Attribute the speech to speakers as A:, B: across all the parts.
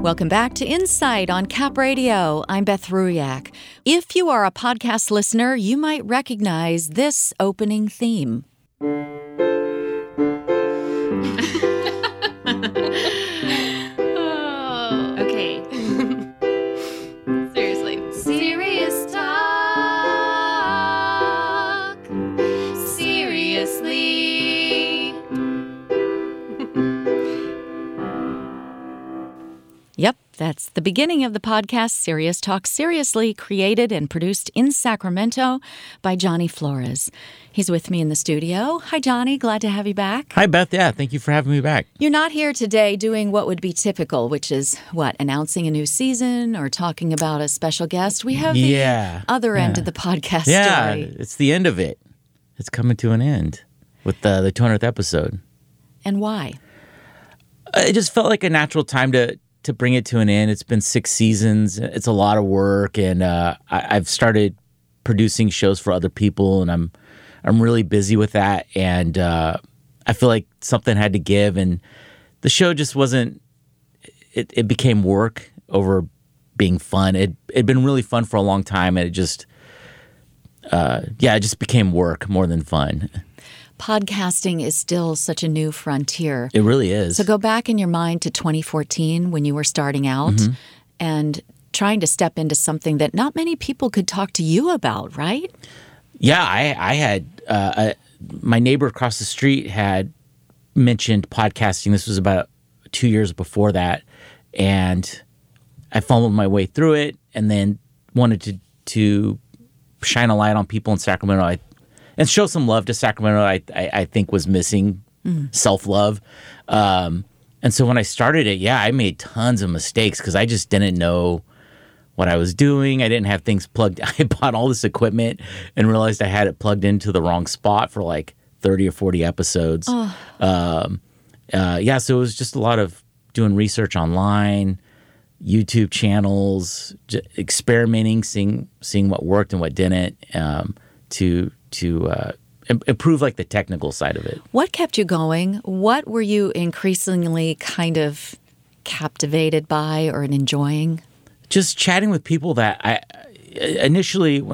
A: Welcome back to Insight on Cap Radio. I'm Beth Ruyak. If you are a podcast listener, you might recognize this opening theme.
B: Okay. Seriously. Serious talk. Seriously.
A: Yep, that's the beginning of the podcast, Serious Talk Seriously, created and produced in Sacramento by Johnny Flores. He's with me in the studio. Hi, Johnny. Glad to have you back.
C: Hi, Beth. Yeah, thank you for having me back.
A: You're not here today doing what would be typical, which is, announcing a new season or talking about a special guest. We have the other end of the podcast story.
C: Yeah, it's the end of it. It's coming to an end with the 200th episode.
A: And why?
C: It just felt like a natural time to bring it to an end. It's been 6 seasons. It's a lot of work, and I've started producing shows for other people, and I'm really busy with that. And I feel like something had to give, and the show just wasn't. It became work over being fun. It'd been really fun for a long time, and it just became work more than fun.
A: Podcasting is still such a new frontier.
C: It really is.
A: So go back in your mind to 2014 when you were starting out and trying to step into something that not many people could talk to you about, right?
C: Yeah, I had my neighbor across the street had mentioned podcasting. This was about 2 years before that, and I fumbled my way through it, and then wanted to shine a light on people in Sacramento. And show some love to Sacramento, I think was missing self-love. And so when I started it, I made tons of mistakes because I just didn't know what I was doing. I didn't have things plugged. I bought all this equipment and realized I had it plugged into the wrong spot for like 30 or 40 episodes. So it was just a lot of doing research online, YouTube channels, experimenting, seeing what worked and what didn't, to improve like the technical side of it.
A: What kept you going? What were you increasingly kind of captivated by or enjoying?
C: Just chatting with people that I initially,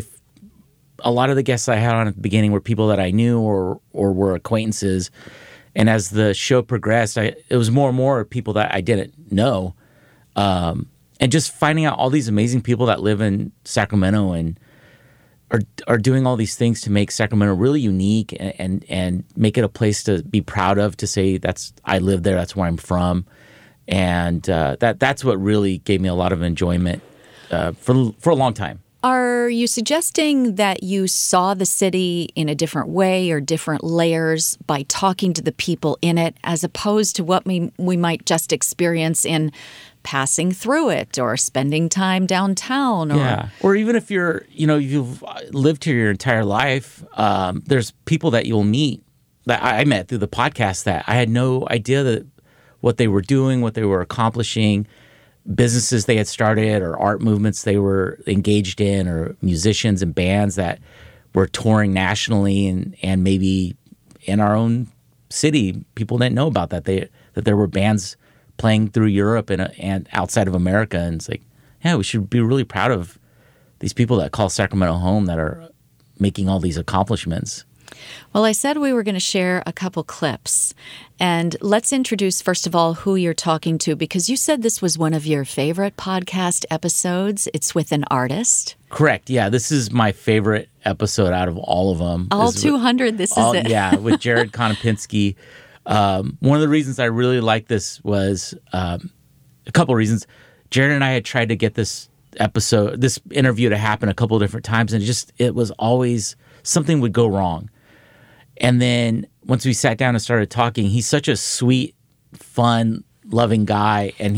C: a lot of the guests I had on at the beginning were people that I knew or were acquaintances. And as the show progressed, it was more and more people that I didn't know. And just finding out all these amazing people that live in Sacramento and are doing all these things to make Sacramento really unique and make it a place to be proud of, to say I live there, that's where I'm from. And that's what really gave me a lot of enjoyment for a long time.
A: Are you suggesting that you saw the city in a different way or different layers by talking to the people in it, as opposed to what we might just experience in passing through it or spending time downtown?
C: Or even if you've lived here your entire life, there's people that you'll meet that I met through the podcast that I had no idea that what they were doing, what they were accomplishing, businesses they had started or art movements they were engaged in, or musicians and bands that were touring nationally and maybe in our own city, people didn't know about that there were bands playing through Europe and outside of America. And it's like, we should be really proud of these people that call Sacramento home, that are making all these accomplishments.
A: Well, I said we were going to share a couple clips. And let's introduce, first of all, who you're talking to, because you said this was one of your favorite podcast episodes. It's with an artist.
C: Correct. Yeah, this is my favorite episode out of all of them.
A: All 200, this is it.
C: Yeah, with Jared Konopinski. One of the reasons I really like this was a couple of reasons. Jared and I had tried to get this interview to happen a couple of different times, and it was always something would go wrong. And then once we sat down and started talking, he's such a sweet, fun, loving guy, and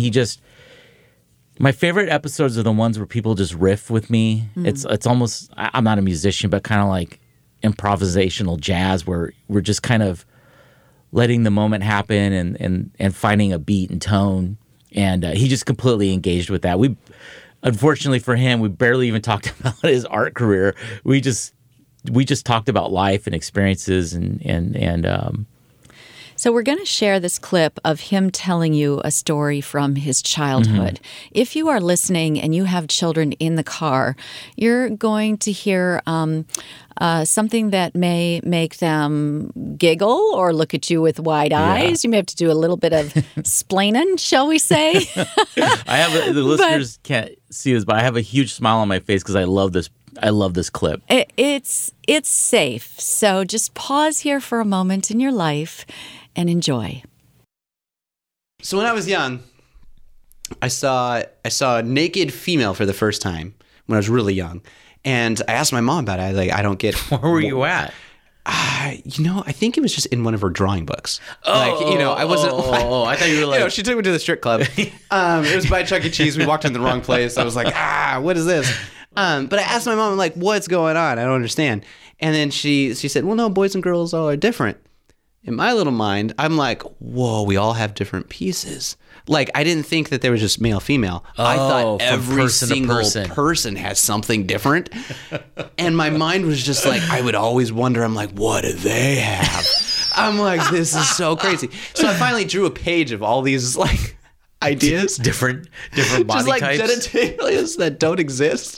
C: my favorite episodes are the ones where people just riff with me. It's almost, I'm not a musician, but kind of like improvisational jazz, where we're just kind of letting the moment happen and finding a beat and tone. And he just completely engaged with that. Unfortunately for him, we barely even talked about his art career. We just talked about life and experiences and
A: So we're going to share this clip of him telling you a story from his childhood. If you are listening and you have children in the car, you're going to hear something that may make them giggle or look at you with wide eyes. You may have to do a little bit of splaining, shall we say?
C: I have the listeners can't see this, but I have a huge smile on my face because I love this. I love this clip.
A: It's safe. So just pause here for a moment in your life and enjoy.
D: So when I was young, I saw a naked female for the first time when I was really young. And I asked my mom about it. I was like, I don't get
C: Where were you at?
D: I think it was just in one of her drawing books. I wasn't.
C: I thought you were like.
D: She took me to the strip club. It was by Chuck E. Cheese. We walked in the wrong place. I was like, what is this? But I asked my mom, I'm like, what's going on? I don't understand. And then she said, well, no, boys and girls all are different. In my little mind, I'm like, whoa, we all have different pieces. Like, I didn't think that there was just male, female. I thought every single person has something different. And my mind was just like, I would always wonder, I'm like, what do they have? I'm like, this is so crazy. So I finally drew a page of all these, like, ideas.
C: different body
D: just like
C: types.
D: genitalias that don't exist.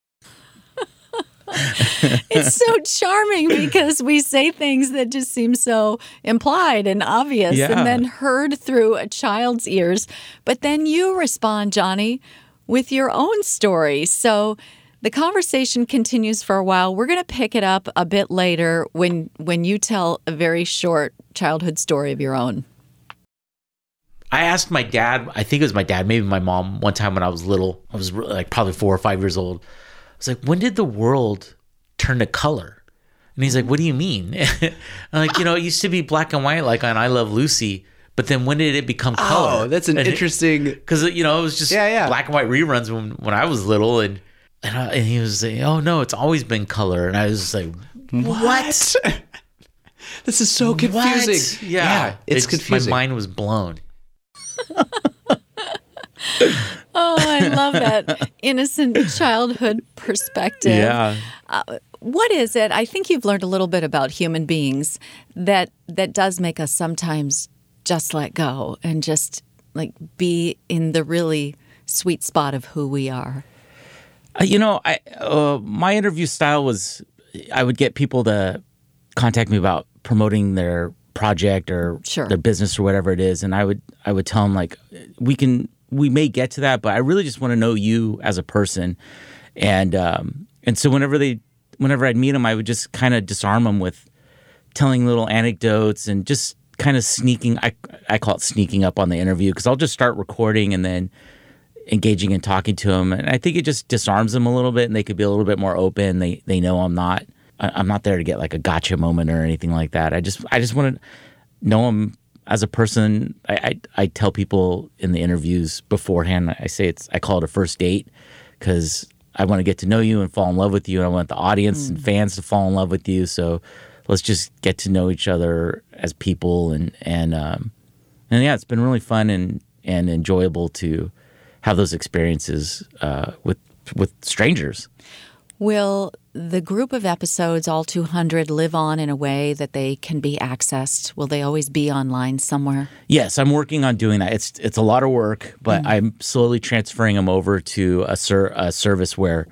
A: It's so charming because we say things that just seem so implied and obvious and then heard through a child's ears. But then you respond, Johnny, with your own story. So the conversation continues for a while. We're going to pick it up a bit later when you tell a very short childhood story of your own.
C: I asked my dad, I think it was my dad, maybe my mom, one time when I was little. I was like probably 4 or 5 years old. I was like, when did the world turn to color? And he's like, what do you mean? I'm like, it used to be black and white like on I Love Lucy, but then when did it become color?
D: Oh, that's an interesting...
C: Because, it was just black and white reruns when I was little. And he was saying, oh, no, it's always been color. And I was just like, what?
D: This is so confusing.
C: What? Yeah,
D: it's confusing.
C: My mind was blown.
A: Oh, I love that innocent childhood perspective.
C: Yeah.
A: What is it? I think you've learned a little bit about human beings that does make us sometimes just let go and just like be in the really sweet spot of who we are.
C: My interview style was I would get people to contact me about promoting their project or their business or whatever it is, and I would tell them like we may get to that, but I really just want to know you as a person. And so whenever I'd meet them, I would just kind of disarm them with telling little anecdotes and just kind of sneaking. I call it sneaking up on the interview because I'll just start recording and then engaging and talking to them. And I think it just disarms them a little bit and they could be a little bit more open. They know I'm not there to get like a gotcha moment or anything like that. I just want to know them as a person. I tell people in the interviews beforehand, I call it a first date because I want to get to know you and fall in love with you. And I want the audience and fans to fall in love with you. So let's just get to know each other as people. And yeah, it's been really fun and enjoyable to have those experiences with strangers.
A: Will the group of episodes, all 200, live on in a way that they can be accessed? Will they always be online somewhere? Yes,
C: I'm working on doing that. It's a lot of work, but I'm slowly transferring them over to a service where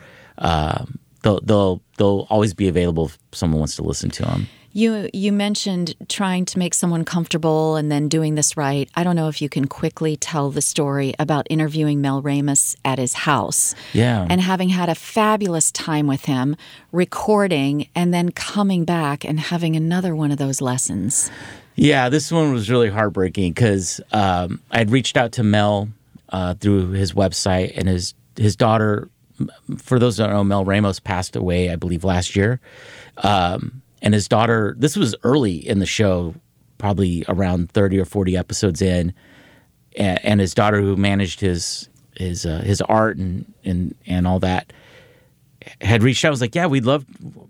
C: they'll always be available if someone wants to listen to them.
A: You mentioned trying to make someone comfortable and then doing this right. I don't know if you can quickly tell the story about interviewing Mel Ramis at his house.
C: Yeah.
A: And having had a fabulous time with him, recording, and then coming back and having another one of those lessons.
C: Yeah, this one was really heartbreaking because I had reached out to Mel through his website, and his daughter, for those who don't know, Mel Ramos passed away, I believe, last year. And his daughter, this was early in the show, probably around 30 or 40 episodes in, and his daughter, who managed his art and all that, had reached out. I was like, yeah, we'd love.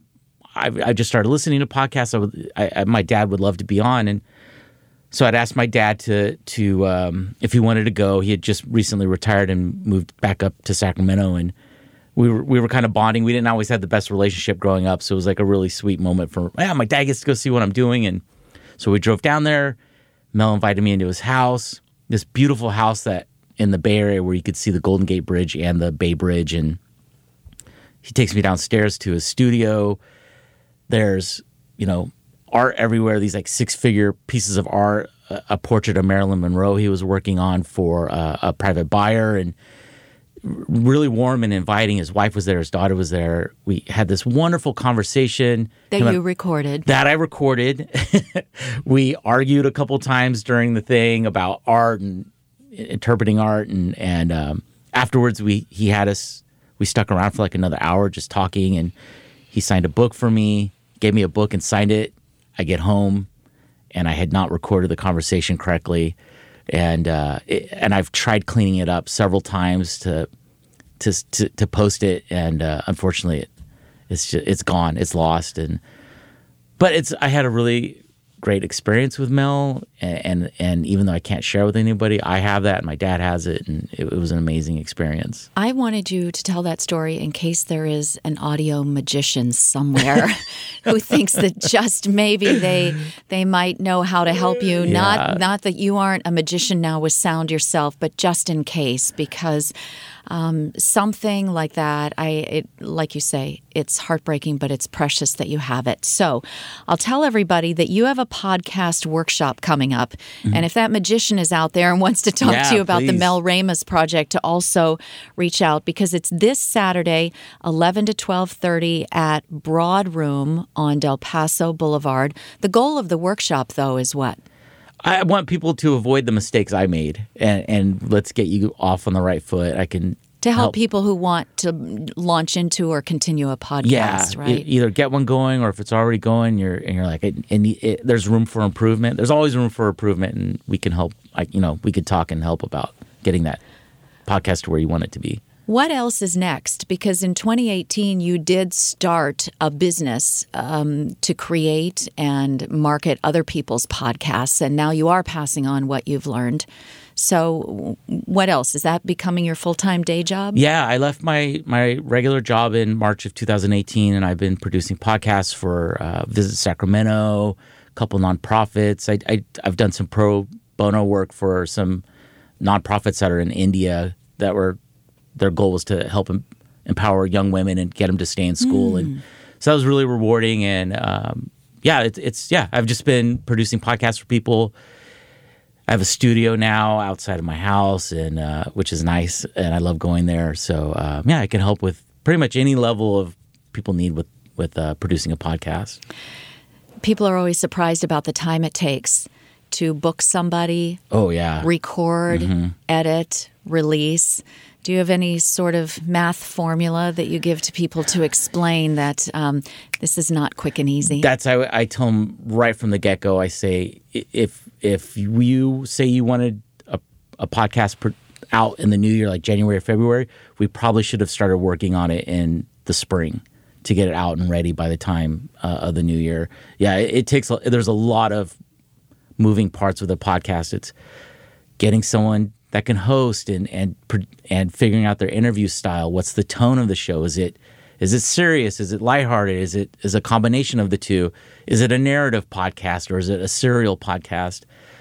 C: I just started listening to podcasts. My dad would love to be on, and so I'd asked my dad to if he wanted to go. He had just recently retired and moved back up to Sacramento, and we were kind of bonding. We didn't always have the best relationship growing up, so it was like a really sweet moment for, my dad gets to go see what I'm doing. And so we drove down there, Mel invited me into his house, this beautiful house that in the Bay Area where you could see the Golden Gate Bridge and the Bay Bridge. And he takes me downstairs to his studio. There's, art everywhere, these like 6-figure pieces of art, a portrait of Marilyn Monroe he was working on for a private buyer, and really warm and inviting. His wife was there, his daughter was there. We had this wonderful conversation.
A: That you recorded.
C: That I recorded. We argued a couple times during the thing about art and interpreting art, and afterwards we stuck around for like another hour just talking, and he signed a book for me, gave me a book and signed it. I get home, and I had not recorded the conversation correctly, and I've tried cleaning it up several times to post it, and unfortunately, it's gone, it's lost, but I had a really great experience with Mel, and even though I can't share with anybody, I have that, and my dad has it, and it was an amazing experience.
A: I wanted you to tell that story in case there is an audio magician somewhere who thinks that just maybe they might know how to help you.
C: Yeah.
A: Not that you aren't a magician now with sound yourself, but just in case, because something like that, like you say, it's heartbreaking, but it's precious that you have it. So I'll tell everybody that you have a podcast workshop coming up. Mm-hmm. And if that magician is out there and wants to talk to you about the Mel Ramis project, to also reach out, because it's this Saturday, 11 to 12:30 at Broad Room on Del Paso Boulevard. The goal of the workshop, though, is what?
C: I want people to avoid the mistakes I made, and let's get you off on the right foot. I can
A: to help people who want to launch into or continue a podcast, right?
C: Either get one going, or if it's already going, you're like, there's room for improvement. There's always room for improvement, and we can help. We could talk and help about getting that podcast to where you want it to be.
A: What else is next? Because in 2018, you did start a business to create and market other people's podcasts, and now you are passing on what you've learned. So what else? Is that becoming your full-time day job? Yeah,
C: I left my regular job in March of 2018, and I've been producing podcasts for Visit Sacramento, a couple nonprofits. I've done some pro bono work for some nonprofits that are in India that were... Their goal was to help empower young women and get them to stay in school, and so that was really rewarding. And I've just been producing podcasts for people. I have a studio now outside of my house, and which is nice, and I love going there. So I can help with pretty much any level of people need with producing a podcast.
A: People are always surprised about the time it takes to book somebody.
C: Oh yeah,
A: record, edit, release. Do you have any sort of math formula that you give to people to explain that this is not quick and easy?
C: I tell them right from the get-go. I say, if you say you wanted a podcast out in the new year, like January or February, we probably should have started working on it in the spring to get it out and ready by the time of the new year. Yeah, it takes. There's a lot of moving parts with a podcast. It's getting someone that can host and figuring out their interview style. What's the tone of the show? Is it serious? Is it lighthearted? Is it a combination of the two? Is it a narrative podcast or is it a serial podcast?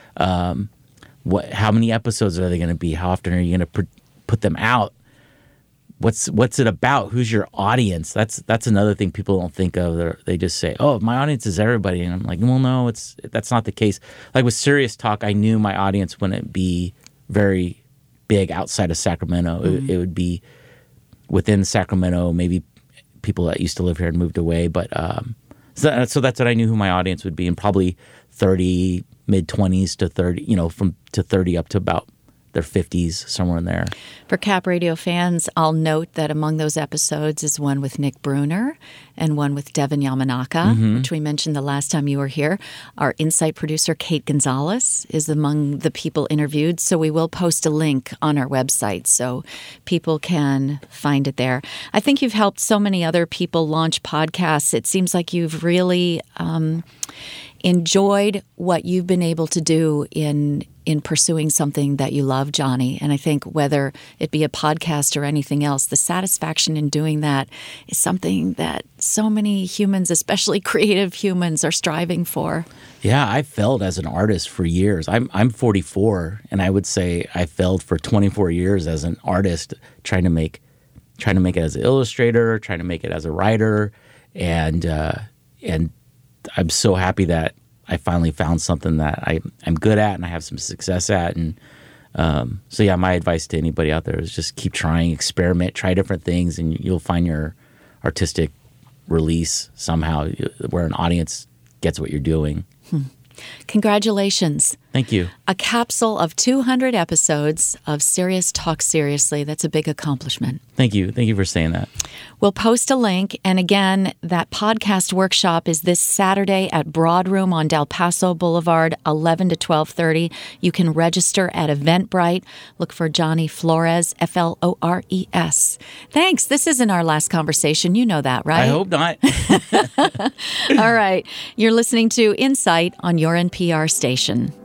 C: How many episodes are they going to be? How often are you going to put them out? What's it about? Who's your audience? That's another thing people don't think of. They just say, "Oh, my audience is everybody," and I'm like, "Well, no, that's not the case." Like with Serious Talk, I knew my audience wouldn't be very big outside of Sacramento. It would be within Sacramento, maybe people that used to live here and moved away. But so that's what I knew who my audience would be, and probably 30, mid-20s to 30, to 30 up to about their 50s, somewhere in there.
A: For Cap Radio fans, I'll note that among those episodes is one with Nick Bruner and one with Devin Yamanaka, which we mentioned the last time you were here. Our Insight producer, Kate Gonzalez, is among the people interviewed, so we will post a link on our website so people can find it there. I think you've helped so many other people launch podcasts. It seems like you've really enjoyed what you've been able to do in in pursuing something that you love, Johnny. And I think whether it be a podcast or anything else, the satisfaction in doing that is something that so many humans, especially creative humans, are striving for.
C: Yeah, I failed as an artist for years. I'm 44, and I would say I failed for 24 years as an artist, trying to make it as an illustrator, trying to make it as a writer, and I'm so happy that I finally found something that I'm good at and I have some success at. And so yeah, my advice to anybody out there is just keep trying, experiment, try different things, and you'll find your artistic release somehow where an audience gets what you're doing.
A: Congratulations.
C: Thank you.
A: A capsule of 200 episodes of Serious Talk Seriously. That's a big accomplishment.
C: Thank you. Thank you for saying that.
A: We'll post a link. And again, that podcast workshop is this Saturday at Broadroom on Del Paso Boulevard, 11 to 12:30. You can register at Eventbrite. Look for Johnny Flores, Flores. Thanks. This isn't our last conversation. You know that, right?
C: I hope not.
A: All right. You're listening to Insight on your NPR station.